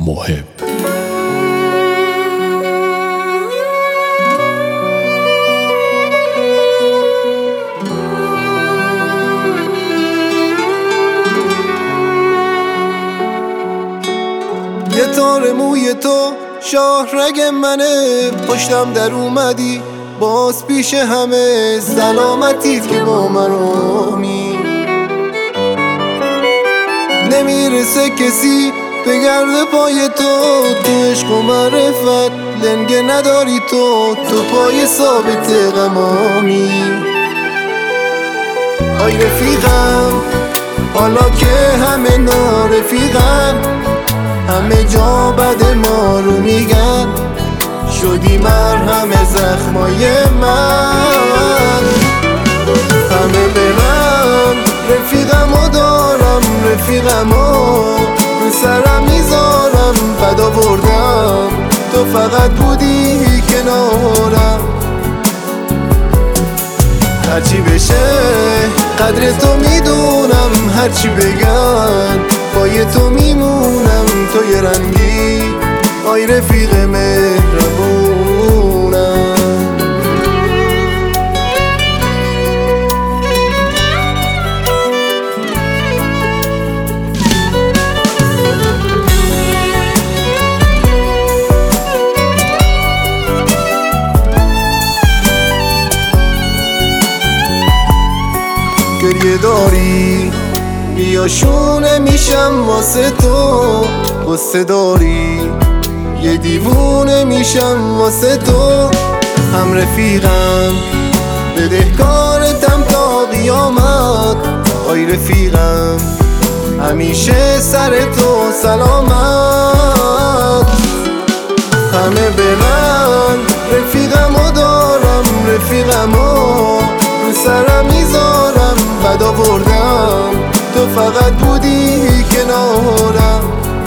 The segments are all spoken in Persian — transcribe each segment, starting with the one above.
محب. یه تار موی تو شاهرگ منه، پشتم در اومدی باز پیش همه، سلامتیت که با من آمی. نمیرسه کسی به گرد پای تو، تو عشق و معرفت لنگه نداری تو پای ثابت غمامی. آی رفیقم حالا که همه نارفیقن، همه جا بد ما رو میگن، شدی مرهم زخمای من. همه برن رفیقمو دارم، رفیقمو رو سرم میذارم، بد آوردم تو فقط بودی کنارم. هرچی بشه قدر تو میدونم، هرچی بگن پای تو میمونم، تو یه رنگی آی رفیق مهربونم. گریه داری بیا شونه میشم واسه تو، غصه داری یه دیوونه میشم واسه تو. هم رفیقم بدهکارتم تا قیامت، آی رفیقم همیشه سر تو سلامت. همه برن رفیقمو دارم، رفیقمو رو سرم میذارم، بد آوردم تو فقط بودی کنارم.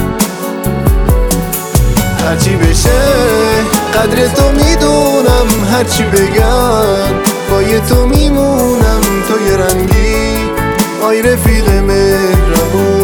هرچی بشه قدر تو میدونم، هرچی بگن پای تو میمونم، تو یه رنگی آی رفیق مهربون.